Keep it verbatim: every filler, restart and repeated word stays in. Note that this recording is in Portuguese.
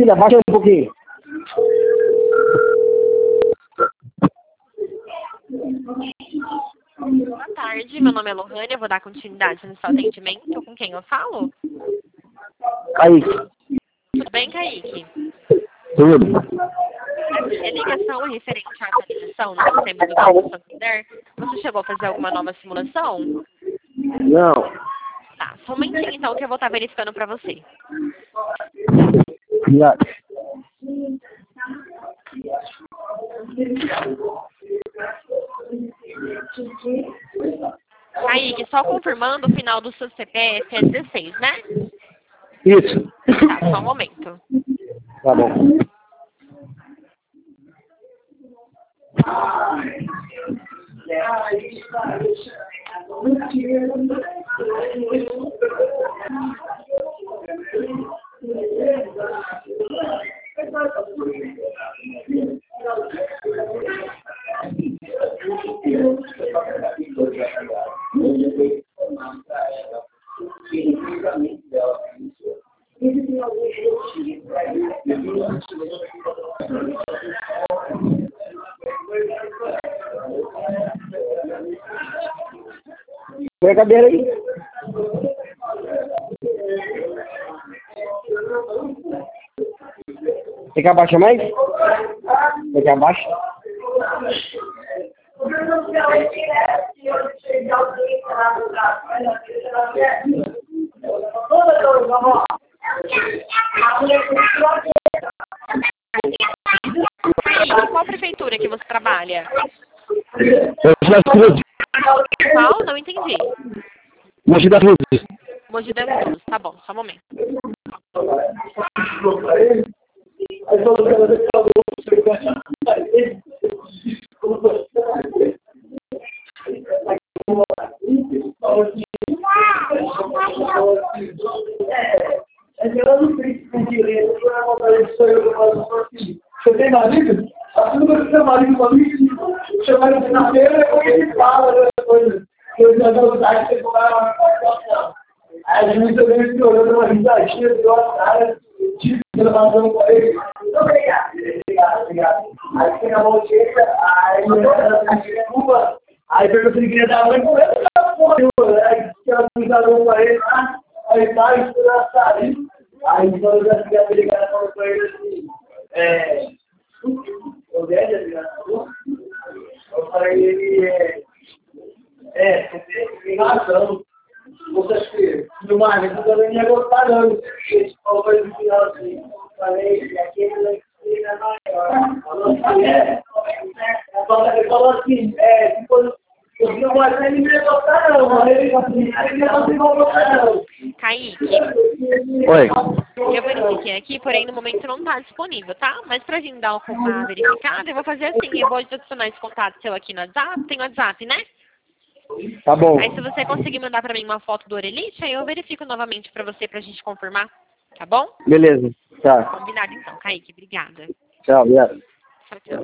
filha, baixa um pouquinho. Boa tarde, meu nome é Lohane, eu vou dar continuidade no seu atendimento. Com quem eu falo? Kaique. Tudo bem, Kaique? Tudo. Aqui, a ligação é referente à atualização no sistema do Banco Santander. Você chegou a fazer alguma nova simulação? Não. Tá, só um momentinho então que eu vou estar verificando para você. Obrigado. Kaique, só confirmando, o final do seu C P F é dezesseis, né? Isso. Tá, só um momento. Tá bom. Põe a cadeira aí. Quer que abaixa mais? Quer que abaixa? Kaique, qual prefeitura que você trabalha? Mogi das Cruzes. Qual? Não entendi. Mogi das Cruzes. Mogi das Cruzes, tá bom, só um momento. Você tem marido? Assim não precisa ter marido comigo. Chamar ele na feira e depois ele fala coisa. Eu já dou vontade de você comprar uma coisa. Aí a gente também se olhando uma risadinha, deu a cara, tipo, gravação com ele. Muito obrigado. Obrigado, obrigado. Aí tem a bochecha, aí desculpa. Aí pergunta se ele queria dar a mãe com ele, aí ela cruzador com ele, aí tá, estuda a sair. Aí quando eu já fiquei obrigado com ele assim, é. Eu falei, ele é. É, você tem razão. Você acha que no marido eu também ia gostar, não. Ele falou coisa no final assim. Falei, aquele lá que é maior. Falou assim, é. Ele falou assim, é, tipo. Eu não vou achar ele ia gostar, não. Mas ele falou assim, ele não vai gostar, não. Kaique, Oi. eu verifiquei aqui, porém no momento não está disponível, tá? Mas pra gente dar uma verificada, eu vou fazer assim, eu vou adicionar esse contato seu aqui no WhatsApp, tem WhatsApp, né? Tá bom. Aí se você conseguir mandar pra mim uma foto do Orelite, aí eu verifico novamente pra você, pra gente confirmar, tá bom? Beleza. Tá. Combinado então, Kaique, obrigada. Tchau, obrigado. Tchau, tchau.